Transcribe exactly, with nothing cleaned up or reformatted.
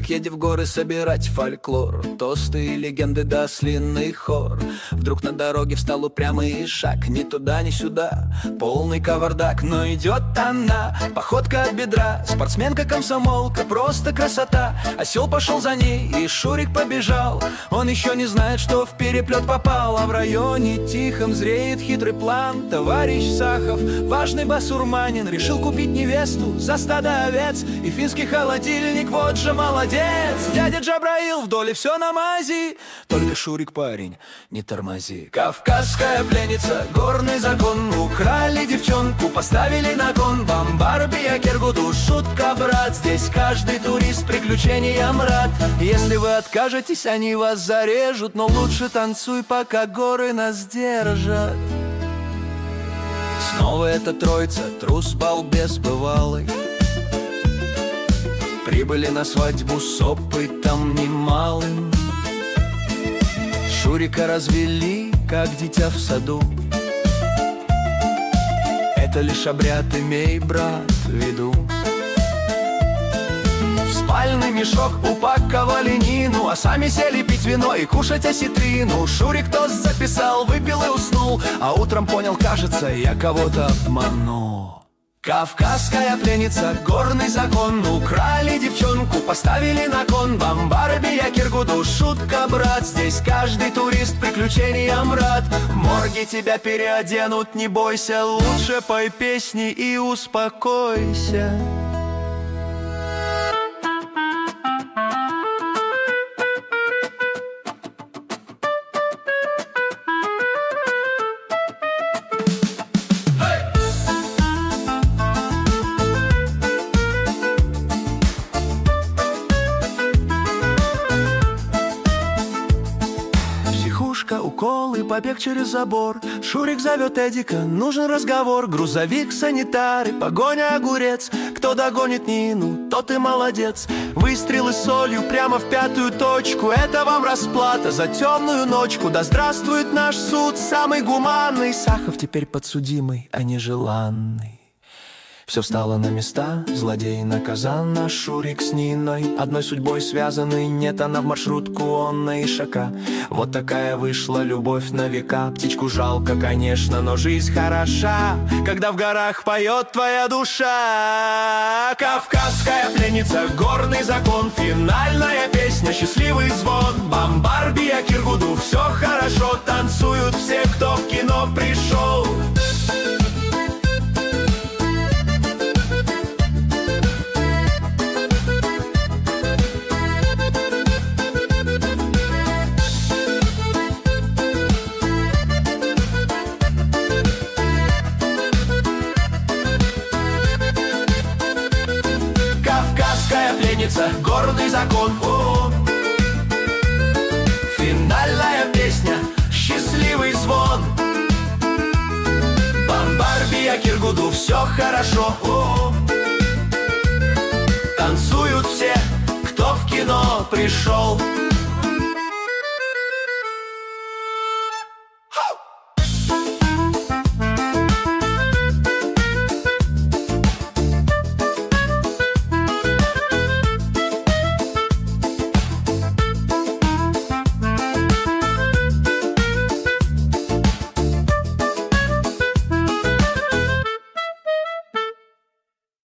едет в горы собирать фольклор, тосты и легенды да ослиный хор. Вдруг на дороге встал упрямый шаг, ни туда, ни сюда, полный кавардак. Но идет она, походка от бедра, спортсменка-комсомолка, просто красота. Осел пошел за ней, и Шурик побежал. Он еще не знает, что в переплет попал. А в районе тихом зреет хитрый план. Товарищ Сахов, важный басурманин, решил купить невесту за стадо овец и финский холодильник, вот же молодец. Дядя Джабраил, в доле все на мази, только Шурик парень, не тормози. Кавказская пленница, горный закон, украли девчонку, поставили на кон. Бамбарбия, Кергуду, шутка, брат, здесь каждый турист приключениям рад. Если вы откажетесь, они вас зарежут, но лучше танцуй, пока горы нас держат. Снова эта троица, трус, балбес бывалый, прибыли на свадьбу с опытом немалым. Шурика развели, как дитя в саду. Это лишь обряд, имей, брат, в виду. В спальный мешок упаковали Нину, а сами сели пить вино и кушать осетрину. Шурик тост записал, выпил и уснул, а утром понял, кажется, я кого-то обманул. Кавказская пленница, горный закон, украли девчонку, поставили на кон. Бамбарбия, Киргуду, шутка, брат, здесь каждый турист приключениям рад. В морге тебя переоденут, не бойся, лучше пой песни и успокойся. Уколы, побег через забор. Шурик зовет Эдика, нужен разговор. Грузовик, санитары, погоня, огурец. Кто догонит Нину, тот и молодец. Выстрелы солью прямо в пятую точку. Это вам расплата за темную ночку. Да здравствует наш суд, самый гуманный. Сахов теперь подсудимый, а не желанный. Все встало на места, злодей наказан, наш Шурик с Ниной одной судьбой связаны. Нет, она в маршрутку, он на Ишака. Вот такая вышла любовь на века. Птичку жалко, конечно, но жизнь хороша, когда в горах поет твоя душа. Кавказская пленница, горный закон, финальная песня, счастливый звон. Бамбарбия, Киргуду, все хорошо, танцуют все, кто в кино пришел. Горный закон, о-о. Финальная песня, счастливый звон. Бамбарбия, Киргуду, все хорошо, о-о. Танцуют все, кто в кино пришел.